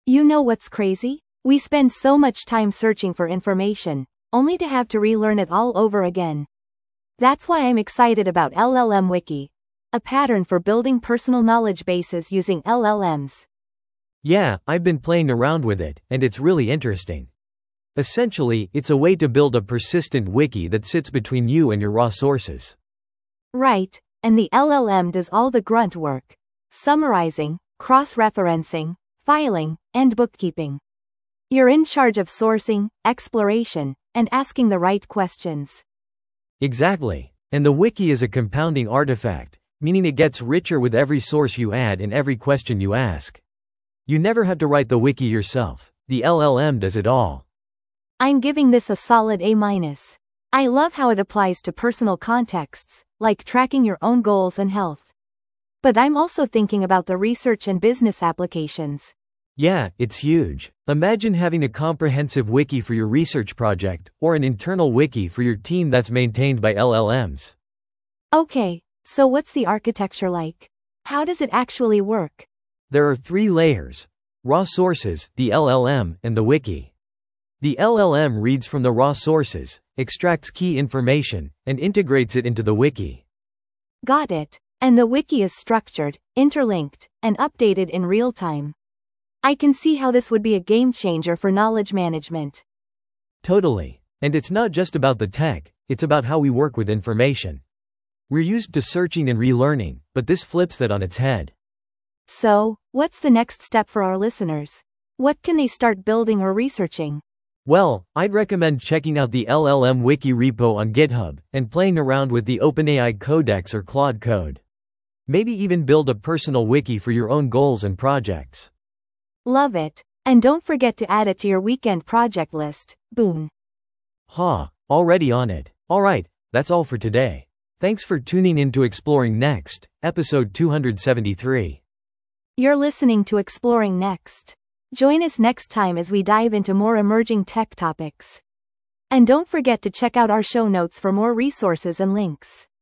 You know what's crazy? We spend so much time searching for information, only to have to relearn it all over again. That's why I'm excited about LLM Wiki, a pattern for building personal knowledge bases using LLMs. Yeah, I've been playing around with it, and it's really interesting. Essentially, it's a way to build a persistent wiki that sits between you and your raw sources. Right, and the LLM does all the grunt work: summarizing, cross-referencing, filing, and bookkeeping. You're in charge of sourcing, exploration, and asking the right questions. Exactly. And the wiki is a compounding artifact, meaning it gets richer with every source you add and every question you ask. You never have to write the wiki yourself. The LLM does it all. I'm giving this a solid A-. I love how it applies to personal contexts, like tracking your own goals and health. But I'm also thinking about the research and business applications. Yeah, it's huge. Imagine having a comprehensive wiki for your research project, or an internal wiki for your team that's maintained by LLMs. Okay, so what's the architecture like? How does it actually work? There are 3 layers: raw sources, the LLM, and the wiki. The LLM reads from the raw sources, extracts key information, and integrates it into the wiki. Got it. And the wiki is structured, interlinked, and updated in real time. I can see how this would be a game changer for knowledge management. Totally. And it's not just about the tech, it's about how we work with information. We're used to searching and relearning, but this flips that on its head. So, what's the next step for our listeners? What can they start building or researching? Well, I'd recommend checking out the LLM Wiki repo on GitHub, and playing around with the OpenAI Codex or Claude Code. Maybe even build a personal wiki for your own goals and projects. Love it. And don't forget to add it to your weekend project list. Boom. Already on it. Alright, that's all for today. Thanks for tuning in to Exploring Next, episode 273. You're listening to Exploring Next. Join us next time as we dive into more emerging tech topics. And don't forget to check out our show notes for more resources and links.